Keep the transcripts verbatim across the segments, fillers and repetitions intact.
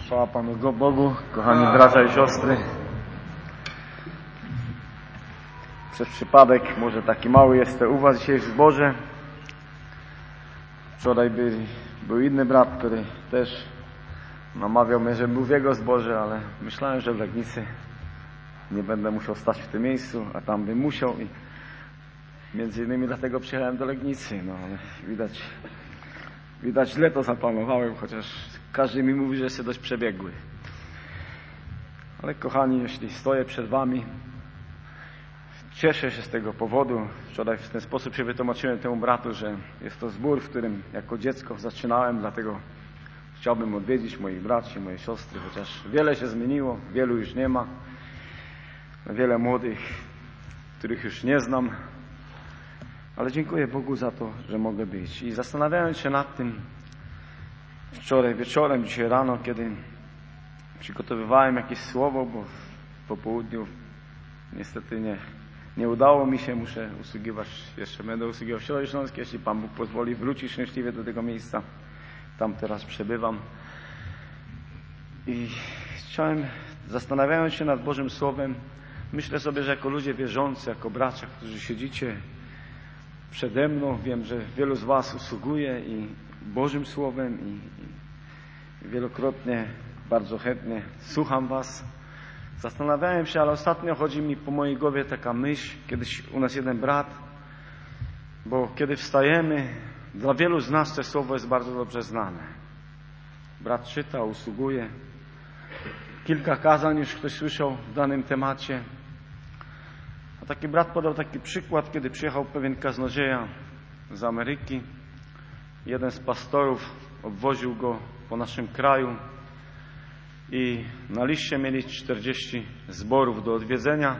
Chwała Panu Bogu, kochani bracia i siostry. Przez przypadek, może taki mały jestem u Was dzisiaj w zborze. Wczoraj był, był inny brat, który też namawiał mnie, żebym był w jego zborze, ale myślałem, że w Legnicy nie będę musiał stać w tym miejscu, a tam bym musiał i między innymi dlatego przyjechałem do Legnicy. No ale widać, widać źle to zaplanowałem, chociaż każdy mi mówi, że jestem dość przebiegły. Ale kochani, jeśli stoję przed Wami, cieszę się z tego powodu. Wczoraj w ten sposób się wytłumaczyłem temu bratu, że jest to zbór, w którym jako dziecko zaczynałem, dlatego chciałbym odwiedzić moich braci, moje siostry, chociaż wiele się zmieniło, wielu już nie ma. Wiele młodych, których już nie znam. Ale dziękuję Bogu za to, że mogę być. I zastanawiając się nad tym wczoraj wieczorem, dzisiaj rano, kiedy przygotowywałem jakieś słowo, bo po południu niestety nie, nie udało mi się, muszę usługiwać, jeszcze będę usługiwał w Środzie Śląskiej, jeśli Pan Bóg pozwoli wrócić szczęśliwie do tego miejsca. Tam teraz przebywam. I chciałem, zastanawiając się nad Bożym Słowem, myślę sobie, że jako ludzie wierzący, jako bracia, którzy siedzicie przede mną, wiem, że wielu z Was usługuje i Bożym Słowem i, i wielokrotnie, bardzo chętnie słucham Was. Zastanawiałem się, ale ostatnio chodzi mi po mojej głowie taka myśl, kiedyś u nas jeden brat, bo kiedy wstajemy, dla wielu z nas to słowo jest bardzo dobrze znane. Brat czyta, usługuje. Kilka kazań już ktoś słyszał w danym temacie. A taki brat podał taki przykład, kiedy przyjechał pewien kaznodzieja z Ameryki. Jeden z pastorów obwoził go po naszym kraju i na liście mieli czterdzieści zborów do odwiedzenia.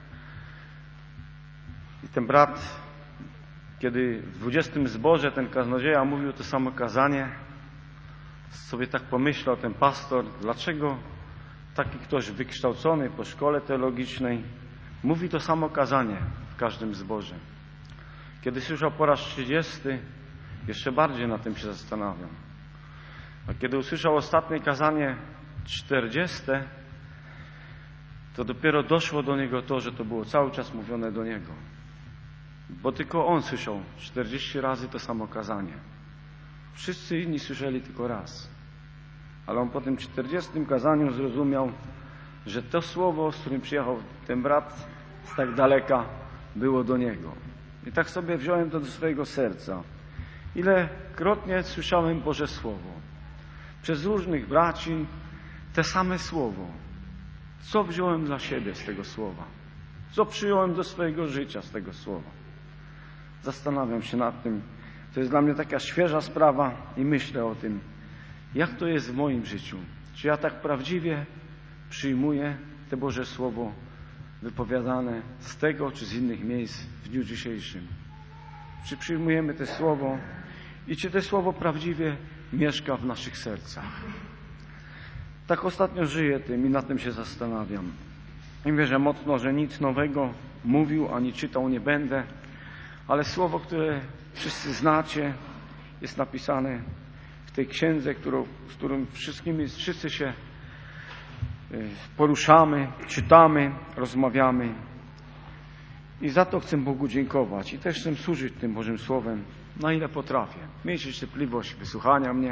I ten brat, kiedy w dwudziestym zborze ten kaznodzieja mówił to samo kazanie, sobie tak pomyślał ten pastor, dlaczego taki ktoś wykształcony po szkole teologicznej mówi to samo kazanie w każdym zborze. Kiedy słyszał po raz trzydziesty, jeszcze bardziej na tym się zastanawiał. A kiedy usłyszał ostatnie kazanie czterdzieste, to dopiero doszło do niego to, że to było cały czas mówione do niego. Bo tylko on słyszał czterdzieści razy to samo kazanie. Wszyscy inni słyszeli tylko raz. Ale on po tym czterdziestym kazaniu zrozumiał, że to słowo, z którym przyjechał ten brat z tak daleka, było do niego. I tak sobie wziąłem to do swojego serca. Ilekrotnie słyszałem Boże Słowo. Przez różnych braci te same słowo. Co wziąłem dla siebie z tego słowa? Co przyjąłem do swojego życia z tego słowa? Zastanawiam się nad tym. To jest dla mnie taka świeża sprawa i myślę o tym, jak to jest w moim życiu. Czy ja tak prawdziwie przyjmuję te Boże Słowo wypowiadane z tego czy z innych miejsc w dniu dzisiejszym? Czy przyjmujemy to Słowo i czy to Słowo prawdziwie mieszka w naszych sercach? Tak ostatnio żyję tym i nad tym się zastanawiam. I wierzę mocno, że nic nowego mówił ani czytał nie będę, ale Słowo, które wszyscy znacie, jest napisane w tej księdze, którą, z którą wszystkimi, wszyscy się poruszamy, czytamy, rozmawiamy. I za to chcę Bogu dziękować. I też chcę służyć tym Bożym Słowem, na ile potrafię. Miejcie cierpliwość wysłuchania mnie.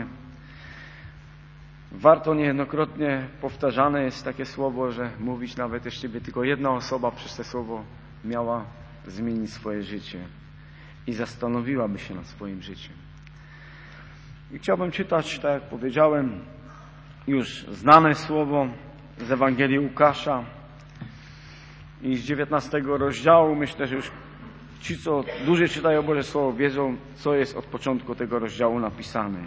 Warto niejednokrotnie powtarzane jest takie słowo, że mówić nawet jeśli by tylko jedna osoba przez to słowo miała zmienić swoje życie i zastanowiłaby się nad swoim życiem. I chciałbym czytać, tak jak powiedziałem, już znane słowo z Ewangelii Łukasza i z dziewiętnastego rozdziału. Myślę, że już ci, co dłużej czytają Boże Słowo, wiedzą, co jest od początku tego rozdziału napisane.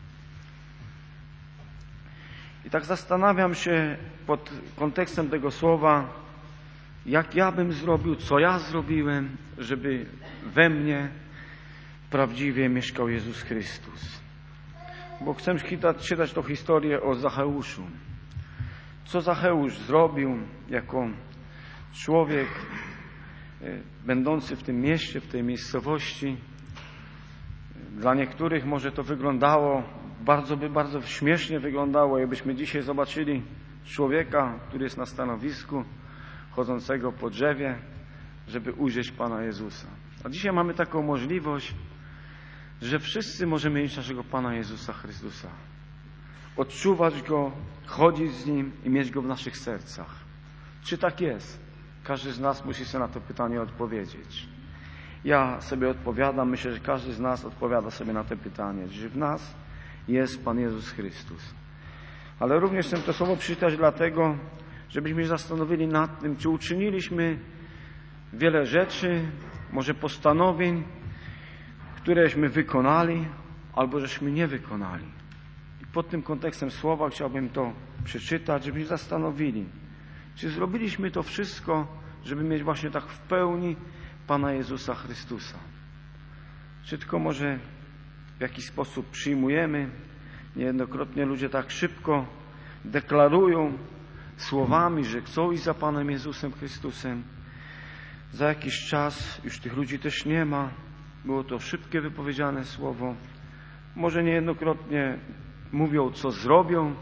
I tak zastanawiam się pod kontekstem tego słowa, jak ja bym zrobił, co ja zrobiłem, żeby we mnie prawdziwie mieszkał Jezus Chrystus. Bo chcę czytać, czytać tą historię o Zacheuszu. Co Zacheusz zrobił jako człowiek będący w tym mieście, w tej miejscowości. Dla niektórych może to wyglądało bardzo by bardzo śmiesznie wyglądało, jakbyśmy dzisiaj zobaczyli człowieka, który jest na stanowisku, chodzącego po drzewie, żeby ujrzeć Pana Jezusa. A dzisiaj mamy taką możliwość, że wszyscy możemy mieć naszego Pana Jezusa Chrystusa. Odczuwać Go, chodzić z Nim i mieć Go w naszych sercach. Czy tak jest? Każdy z nas musi sobie na to pytanie odpowiedzieć. Ja sobie odpowiadam, myślę, że każdy z nas odpowiada sobie na to pytanie, że w nas jest Pan Jezus Chrystus. Ale również chcę to słowo przeczytać dlatego, żebyśmy się zastanowili nad tym, czy uczyniliśmy wiele rzeczy, może postanowień, któreśmy wykonali, albo żeśmy nie wykonali. I pod tym kontekstem słowa chciałbym to przeczytać, żebyśmy zastanowili, czy zrobiliśmy to wszystko, żeby mieć właśnie tak w pełni Pana Jezusa Chrystusa. Czy tylko może w jakiś sposób przyjmujemy. Niejednokrotnie ludzie tak szybko deklarują słowami, że chcą iść za Panem Jezusem Chrystusem. Za jakiś czas już tych ludzi też nie ma. Było to szybkie wypowiedziane słowo. Może niejednokrotnie mówią, co zrobią.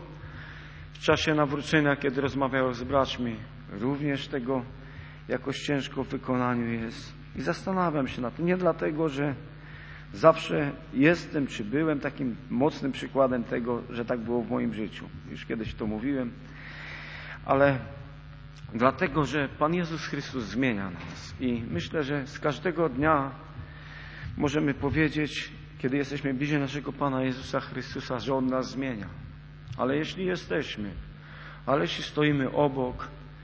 W czasie nawrócenia, kiedy rozmawiają z braćmi, również tego jakoś ciężko w wykonaniu jest. I zastanawiam się nad tym. Nie dlatego, że zawsze jestem, czy byłem takim mocnym przykładem tego, że tak było w moim życiu. Już kiedyś to mówiłem. Ale dlatego, że Pan Jezus Chrystus zmienia nas. I myślę, że z każdego dnia możemy powiedzieć, kiedy jesteśmy bliżej naszego Pana Jezusa Chrystusa, że On nas zmienia. Ale jeśli jesteśmy, ale jeśli stoimy obok,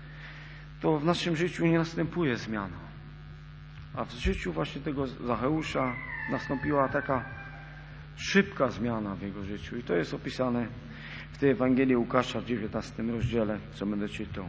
to w naszym życiu nie następuje zmiana. A w życiu właśnie tego Zacheusza nastąpiła taka szybka zmiana w jego życiu. I to jest opisane w tej Ewangelii Łukasza w dziewiętnastym rozdziale, co będę czytał.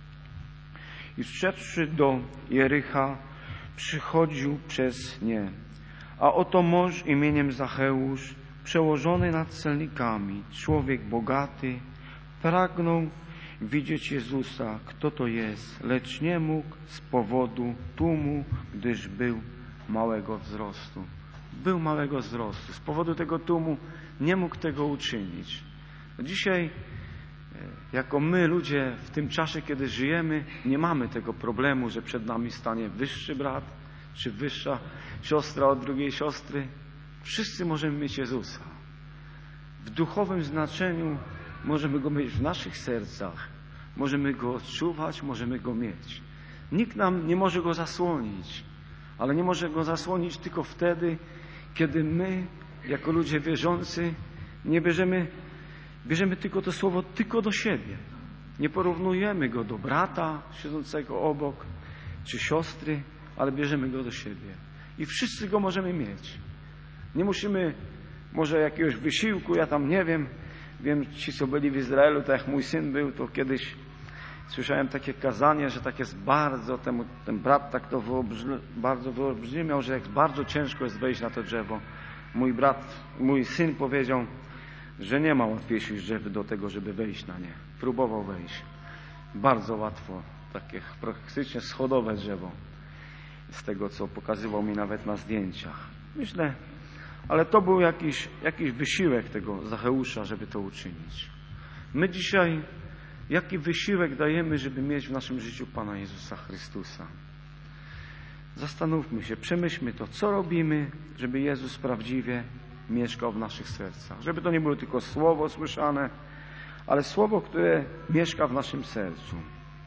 I wszedłszy do Jericha, przychodził przez nie. A oto mąż imieniem Zacheusz, przełożony nad celnikami, człowiek bogaty, pragnął widzieć Jezusa, kto to jest, lecz nie mógł z powodu tłumu, gdyż był małego wzrostu. Był małego wzrostu. Z powodu tego tłumu nie mógł tego uczynić. Dzisiaj, jako my ludzie w tym czasie, kiedy żyjemy, nie mamy tego problemu, że przed nami stanie wyższy brat, czy wyższa siostra od drugiej siostry. Wszyscy możemy mieć Jezusa. W duchowym znaczeniu możemy Go mieć w naszych sercach. Możemy Go odczuwać, możemy Go mieć. Nikt nam nie może Go zasłonić, ale nie może Go zasłonić tylko wtedy, kiedy my, jako ludzie wierzący, nie bierzemy, bierzemy tylko to słowo tylko do siebie. Nie porównujemy Go do brata siedzącego obok, czy siostry, ale bierzemy Go do siebie. I wszyscy Go możemy mieć. Nie musimy może jakiegoś wysiłku, ja tam nie wiem, wiem, ci co byli w Izraelu, tak jak mój syn był, to kiedyś słyszałem takie kazanie, że tak jest bardzo, temu, ten brat tak to wyobrzy, bardzo wyolbrzymiał, że jak bardzo ciężko jest wejść na to drzewo. Mój brat, mój syn powiedział, że nie ma łatwiejszych drzew do tego, żeby wejść na nie. Próbował wejść. Bardzo łatwo, takie praktycznie schodowe drzewo. Z tego, co pokazywał mi nawet na zdjęciach. Myślę, ale to był jakiś, jakiś wysiłek tego Zacheusza, żeby to uczynić. My dzisiaj jaki wysiłek dajemy, żeby mieć w naszym życiu Pana Jezusa Chrystusa? Zastanówmy się, przemyślmy to, co robimy, żeby Jezus prawdziwie mieszkał w naszych sercach. Żeby to nie było tylko słowo słyszane, ale słowo, które mieszka w naszym sercu.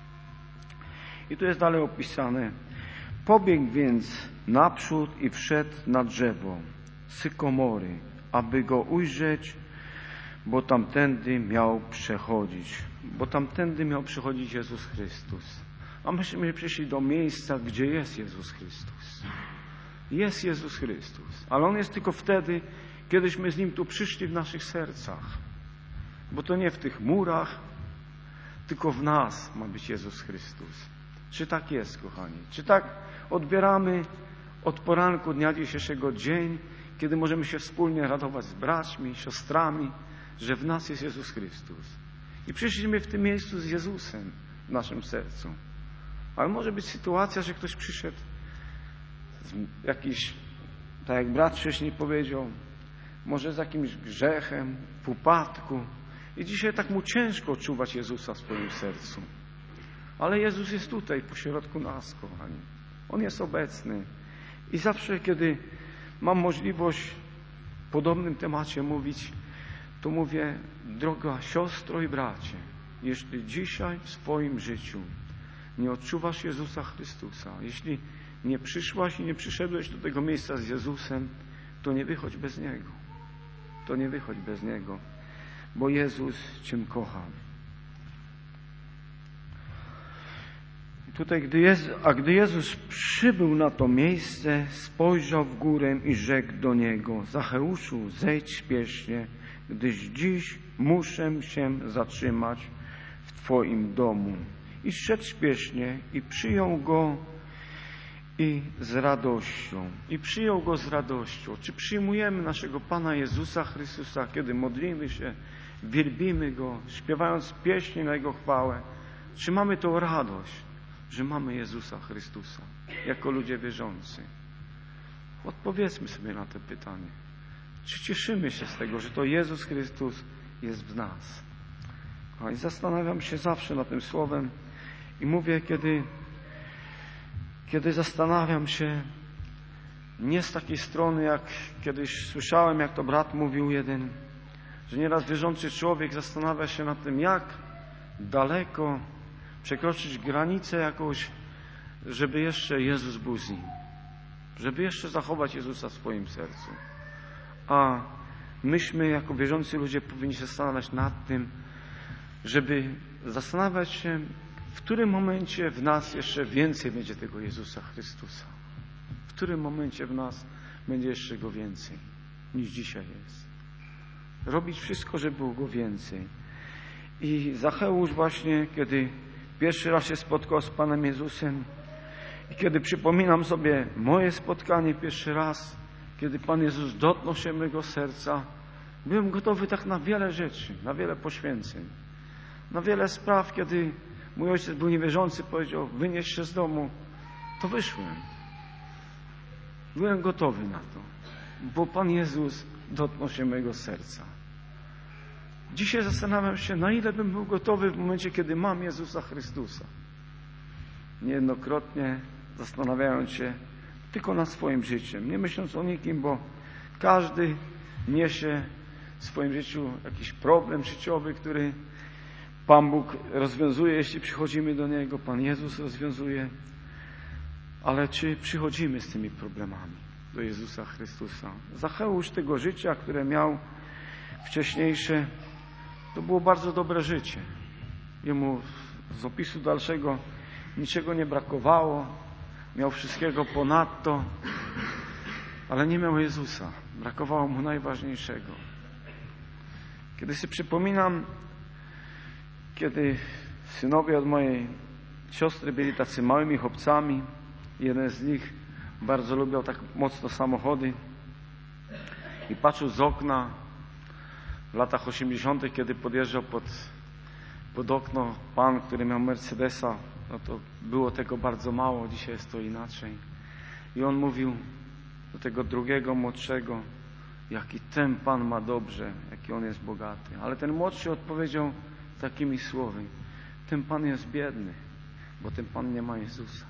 I tu jest dalej opisane. Pobiegł więc naprzód i wszedł na drzewo sykomory, aby go ujrzeć, bo tamtędy miał przechodzić. Bo tamtędy miał przechodzić Jezus Chrystus. A myśmy przyszli do miejsca, gdzie jest Jezus Chrystus. Jest Jezus Chrystus. Ale On jest tylko wtedy, kiedyśmy z Nim tu przyszli w naszych sercach. Bo to nie w tych murach, tylko w nas ma być Jezus Chrystus. Czy tak jest, kochani? Czy tak odbieramy od poranku dnia dzisiejszego dzień, kiedy możemy się wspólnie radować z braćmi, siostrami, że w nas jest Jezus Chrystus. I przyszliśmy w tym miejscu z Jezusem w naszym sercu. Ale może być sytuacja, że ktoś przyszedł z jakiś, tak jak brat wcześniej powiedział, może z jakimś grzechem, w upadku. I dzisiaj tak mu ciężko odczuwać Jezusa w swoim sercu. Ale Jezus jest tutaj, pośrodku nas, kochani. On jest obecny. I zawsze, kiedy mam możliwość w podobnym temacie mówić, to mówię, droga siostro i bracie, jeśli dzisiaj w swoim życiu nie odczuwasz Jezusa Chrystusa, jeśli nie przyszłaś i nie przyszedłeś do tego miejsca z Jezusem, to nie wychodź bez Niego. To nie wychodź bez Niego, bo Jezus Cię kocha. Tutaj, gdy Jezus, a gdy Jezus przybył na to miejsce, spojrzał w górę i rzekł do Niego, Zacheuszu, zejdź śpiesznie, gdyż dziś muszę się zatrzymać w Twoim domu. I szedł śpiesznie i przyjął Go i z radością. I przyjął Go z radością. Czy przyjmujemy naszego Pana Jezusa Chrystusa, kiedy modlimy się, wielbimy Go, śpiewając pieśni na Jego chwałę? Czy mamy tą radość, że mamy Jezusa Chrystusa jako ludzie wierzący? Odpowiedzmy sobie na to pytanie. Czy cieszymy się z tego, że to Jezus Chrystus jest w nas? I zastanawiam się zawsze nad tym słowem i mówię, kiedy, kiedy zastanawiam się, nie z takiej strony, jak kiedyś słyszałem, jak to brat mówił jeden, że nieraz wierzący człowiek zastanawia się nad tym, jak daleko przekroczyć granicę jakąś, żeby jeszcze Jezus był z nim. Żeby jeszcze zachować Jezusa w swoim sercu. A myśmy jako wierzący ludzie powinni się zastanawiać nad tym, żeby zastanawiać się, w którym momencie w nas jeszcze więcej będzie tego Jezusa Chrystusa. W którym momencie w nas będzie jeszcze Go więcej niż dzisiaj jest. Robić wszystko, żeby było Go więcej. I Zacheusz właśnie, kiedy pierwszy raz się spotkał z Panem Jezusem i kiedy przypominam sobie moje spotkanie pierwszy raz, kiedy Pan Jezus dotknął się mego serca, byłem gotowy tak na wiele rzeczy, na wiele poświęceń, na wiele spraw. Kiedy mój ojciec był niewierzący, powiedział, wynieś się z domu, to wyszłem. Byłem gotowy na to, bo Pan Jezus dotknął się mego serca. Dzisiaj zastanawiam się, na ile bym był gotowy w momencie, kiedy mam Jezusa Chrystusa. Niejednokrotnie zastanawiając się tylko nad swoim życiem, nie myśląc o nikim, bo każdy niesie w swoim życiu jakiś problem życiowy, który Pan Bóg rozwiązuje, jeśli przychodzimy do Niego, Pan Jezus rozwiązuje. Ale czy przychodzimy z tymi problemami do Jezusa Chrystusa? Zacheusz tego życia, które miał wcześniejsze, to było bardzo dobre życie. Jemu z opisu dalszego niczego nie brakowało, miał wszystkiego ponadto, ale nie miał Jezusa. Brakowało mu najważniejszego. Kiedy sobie przypominam, kiedy synowie od mojej siostry byli tacy małymi chłopcami, jeden z nich bardzo lubiał tak mocno samochody i patrzył z okna w latach osiemdziesiątych, kiedy podjeżdżał pod, pod okno pan, który miał Mercedesa, no to było tego bardzo mało, dzisiaj jest to inaczej. I on mówił do tego drugiego, młodszego, jaki ten Pan ma dobrze, jaki on jest bogaty. Ale ten młodszy odpowiedział takimi słowy, ten Pan jest biedny, bo ten Pan nie ma Jezusa.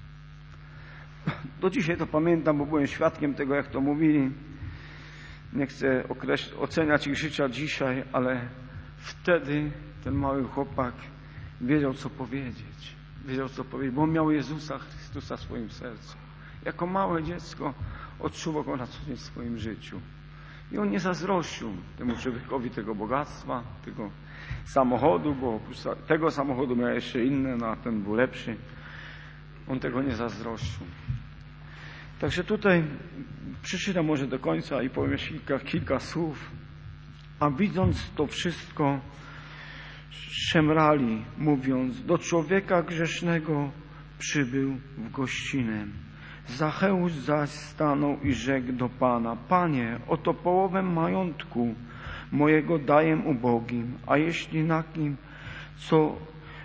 Do dzisiaj to pamiętam, bo byłem świadkiem tego, jak to mówili. Nie chcę określ- oceniać ich życia dzisiaj, ale wtedy ten mały chłopak wiedział, co powiedzieć. Wiedział, co powiedzieć, bo on miał Jezusa Chrystusa w swoim sercu. Jako małe dziecko odczuwał Go na co dzień w swoim życiu. I on nie zazdrościł temu człowiekowi tego bogactwa, tego samochodu, bo oprócz tego samochodu miał jeszcze inne, no a ten był lepszy. On tego nie zazdrościł. Także tutaj przeczytam może do końca i powiem jeszcze kilka, kilka słów. A widząc to wszystko, szemrali, mówiąc, do człowieka grzesznego przybył w gościnę. Zacheusz zaś stanął i rzekł do Pana, Panie, oto połowę majątku mojego daję ubogim, a jeśli na kim, co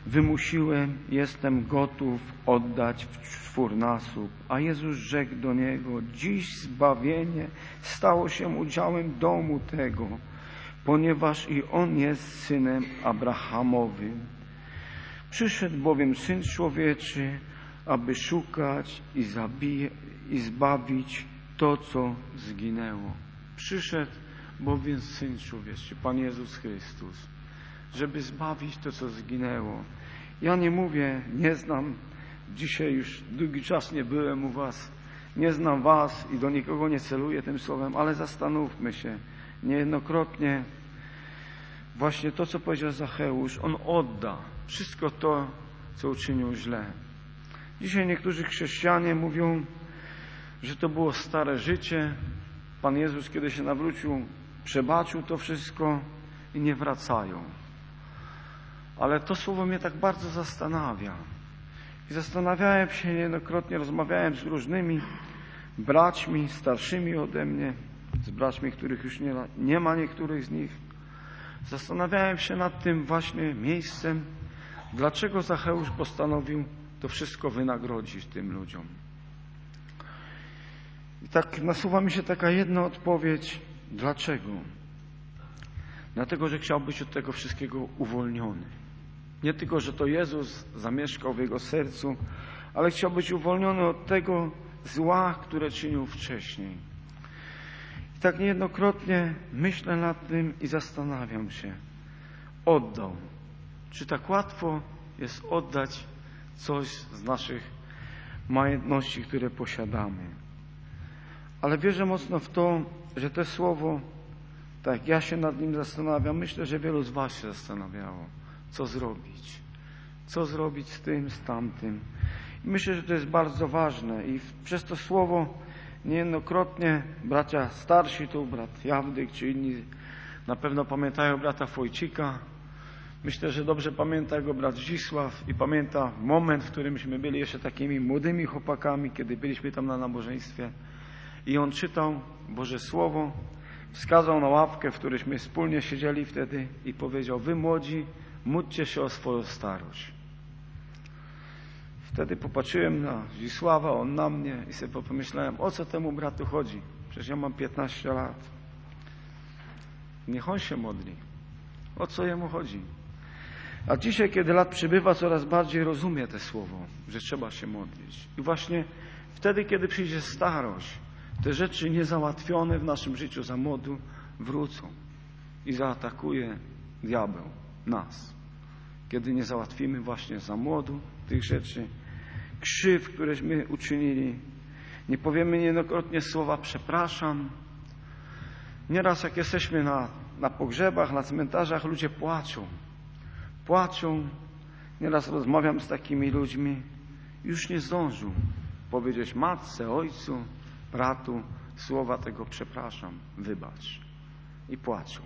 wymusiłem, jestem gotów oddać w czwórnasób. A Jezus rzekł do niego: dziś zbawienie stało się udziałem domu tego, ponieważ i on jest synem Abrahamowym. Przyszedł bowiem Syn Człowieczy, aby szukać i, zabije, i zbawić to, co zginęło. Przyszedł bowiem Syn Człowieczy, Pan Jezus Chrystus, żeby zbawić to, co zginęło. Ja nie mówię, nie znam, dzisiaj już długi czas nie byłem u was, nie znam was i do nikogo nie celuję tym słowem, ale zastanówmy się. Niejednokrotnie właśnie to, co powiedział Zacheusz, on odda wszystko to, co uczynił źle. Dzisiaj niektórzy chrześcijanie mówią, że to było stare życie. Pan Jezus, kiedy się nawrócił, przebaczył to wszystko i nie wracają. Ale to słowo mnie tak bardzo zastanawia. I zastanawiałem się niejednokrotnie, rozmawiałem z różnymi braćmi, starszymi ode mnie, z braćmi, których już nie ma, nie ma niektórych z nich. Zastanawiałem się nad tym właśnie miejscem, dlaczego Zacheusz postanowił to wszystko wynagrodzić tym ludziom. I tak nasuwa mi się taka jedna odpowiedź. Dlaczego? Dlatego, że chciał być od tego wszystkiego uwolniony. Nie tylko, że to Jezus zamieszkał w jego sercu, ale chciał być uwolniony od tego zła, które czynił wcześniej. I tak niejednokrotnie myślę nad tym i zastanawiam się. Oddał. Czy tak łatwo jest oddać coś z naszych majątności, które posiadamy? Ale wierzę mocno w to, że to słowo, tak ja się nad nim zastanawiam, myślę, że wielu z was się zastanawiało, co zrobić. Co zrobić z tym, z tamtym. I myślę, że to jest bardzo ważne i przez to słowo niejednokrotnie bracia starsi, tu brat Jawdyk czy inni na pewno pamiętają brata Wojcika. Myślę, że dobrze pamięta go brat Zdzisław i pamięta moment, w którymśmy byli jeszcze takimi młodymi chłopakami, kiedy byliśmy tam na nabożeństwie i on czytał Boże Słowo, wskazał na ławkę, w którejśmy wspólnie siedzieli wtedy i powiedział: wy młodzi, módlcie się o swoją starość. Wtedy popatrzyłem na Zdzisława, on na mnie i sobie pomyślałem, o co temu bratu chodzi? Przecież ja mam piętnaście lat. Niech on się modli. O co jemu chodzi? A dzisiaj, kiedy lat przybywa, coraz bardziej rozumie to słowo, że trzeba się modlić. I właśnie wtedy, kiedy przyjdzie starość, te rzeczy niezałatwione w naszym życiu za młodu wrócą i zaatakuje diabeł nas. Kiedy nie załatwimy właśnie za młodu tych rzeczy, krzyw, któreśmy uczynili, nie powiemy niejednokrotnie słowa przepraszam. Nieraz jak jesteśmy na, na pogrzebach, na cmentarzach, ludzie płaczą. Płaczą. Nieraz rozmawiam z takimi ludźmi. Już nie zdążą powiedzieć matce, ojcu, bratu słowa tego przepraszam, wybacz. I płaczą.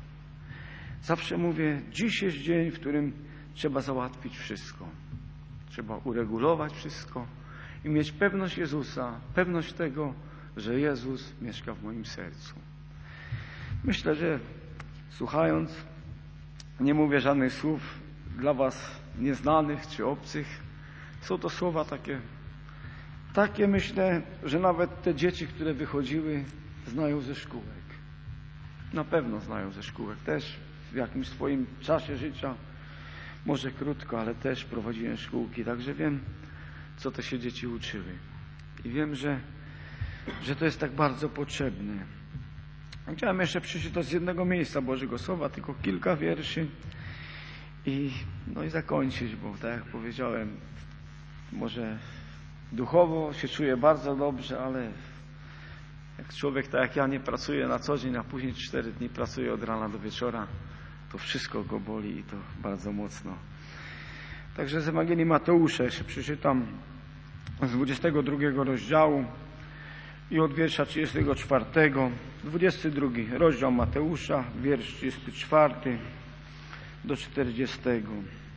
Zawsze mówię, dziś jest dzień, w którym trzeba załatwić wszystko. Trzeba uregulować wszystko i mieć pewność Jezusa, pewność tego, że Jezus mieszka w moim sercu. Myślę, że słuchając, nie mówię żadnych słów dla was nieznanych czy obcych. Są to słowa takie, takie myślę, że nawet te dzieci, które wychodziły, znają ze szkółek. Na pewno znają ze szkółek. Też w jakimś swoim czasie życia, może krótko, ale też prowadziłem szkółki, także wiem, co te się dzieci uczyły. I wiem, że, że to jest tak bardzo potrzebne. Chciałem jeszcze przeczytać z jednego miejsca Bożego Słowa, tylko kilka wierszy i, no i zakończyć, bo tak jak powiedziałem, może duchowo się czuję bardzo dobrze, ale jak człowiek tak jak ja nie pracuje na co dzień, a później cztery dni pracuje od rana do wieczora, to wszystko go boli i to bardzo mocno. Także z Ewangelii Mateusza jeszcze przeczytam z dwudziestego drugiego rozdziału i od wiersza trzydziestego czwartego, dwudziesty drugi rozdział Mateusza, wiersz trzydziesty czwarty do czterdziestego.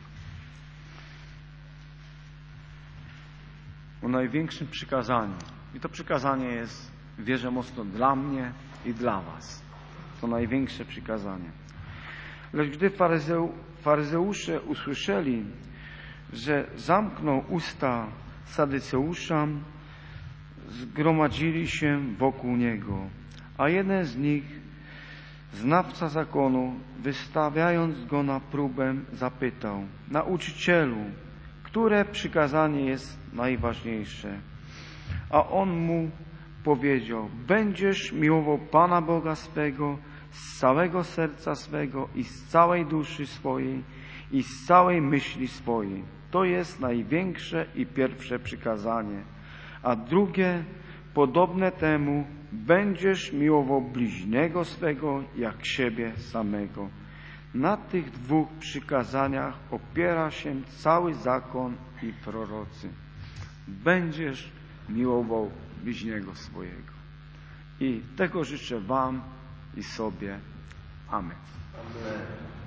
O największym przykazaniu. I to przykazanie jest, wierzę mocno, dla mnie i dla was. To największe przykazanie. Lecz gdy faryzeu, faryzeusze usłyszeli, że zamknął usta Sadyceuszom, zgromadzili się wokół niego, a jeden z nich, znawca zakonu, wystawiając go na próbę, zapytał: Nauczycielu, które przykazanie jest najważniejsze? A on mu powiedział: będziesz miłował Pana Boga swego z całego serca swego i z całej duszy swojej i z całej myśli swojej. To jest największe i pierwsze przykazanie. A drugie, podobne temu: będziesz miłował bliźniego swego jak siebie samego. Na tych dwóch przykazaniach opiera się cały zakon i prorocy. Będziesz miłował bliźniego swojego. I tego życzę Wam i sobie. Amen. Amen.